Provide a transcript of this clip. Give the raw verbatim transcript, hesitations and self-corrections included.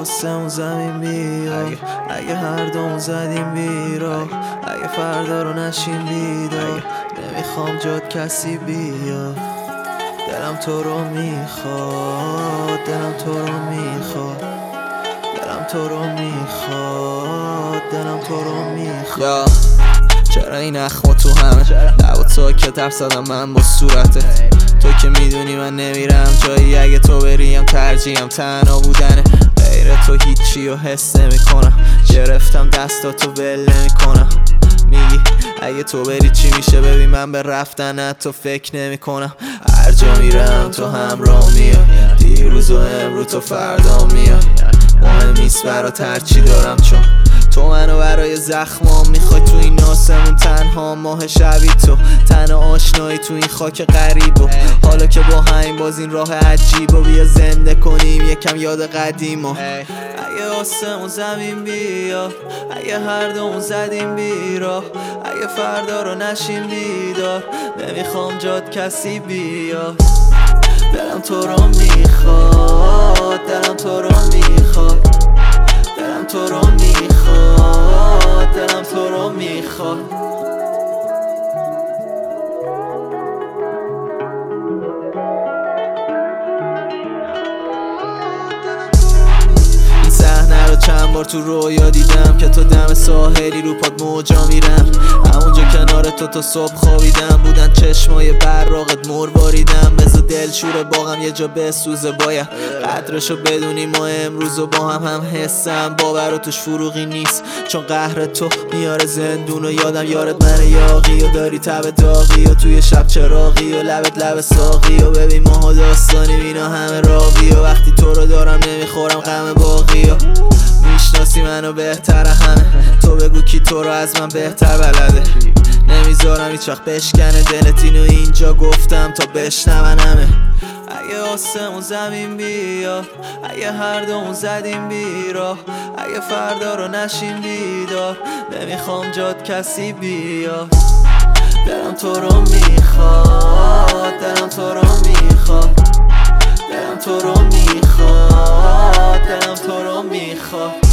آسمون زمین بیاد، اگه هر دوم زدیم بیراه، اگه فردا رو نشیم بیدار، نمیخوام جات کسی بیاد. دلم تو رو میخواد، دلم تو رو میخواد، دلم تو رو میخواد، دلم تو رو میخواد. چرا این اخما تو همه لبا تو که ترس زدم من با صورته، تو که میدونی من نمیرم جایی، اگه تو بریم ترجیحم تنها بودنه، غیر تو هیچی رو حس نمی کنم، گرفتم دستاتو ول نمی کنم. میگی اگه تو بری چی میشه، ببین من به رفتن تو فکر نمی کنم. هر جا میرم تو همراه میای، دیروز و امروز تو فردا میای، مهم نیست برات هرچی دارم، چون تو منو برای زخمام میخوای. تو این آسمون تنها ماه شبی تو، تن آشنایی تو این خاک غریب، و حالا که با همین باز این راه عجیب، و بیا زنده کنیم یکم یاد قدیم. و اگه آسمون زمین بیاد، اگه هر دوم زدیم بیراه، اگه فردا رو نشیم بیدار، نمیخوام جات کسی بیاد. دلم تو رو میخواد، دلم تو رو میخواد، دلم تو رو میخواد، دلم تو رو میخواد. این صحنه رو چند بار تو رویا دیدم که تو دم ساحلی رو پاد موجا میرم، همونجا کنار تو تا صبح خوابیدم، بودن چشمای براقت مرواریدم. بذار دلشور باغم یه جا بسوزه، باید قدرشو بدونی، ما امروز و با هم هم حسم باور و توش فروغی نیست، چون قهر تو میاره زندون. و یادم یارت من یاقی و داری تب داغی، و توی شب چراغی و لبت لب ساقی، و ببین ماها داستانی اینا همه راوی، و وقتی تو رو دارم نمیخورم غم باقی. و میشناسی منو بهتر همه، تو بگو کی تو رو از من بهتر بلده، نمیذارم هیچ وقت بشکنه دلت، اینو اینجا گفتم تا بشنون همه. اگه آسمون زمین بیاد، اگه هر دوم زدیم بیراه، اگه فردا رو نشیم بیدار، نمیخوام جات کسی بیاد. دلم تو رو میخواد، دلم تو رو میخواد، دلم تو رو میخواد، دلم تو رو میخواد.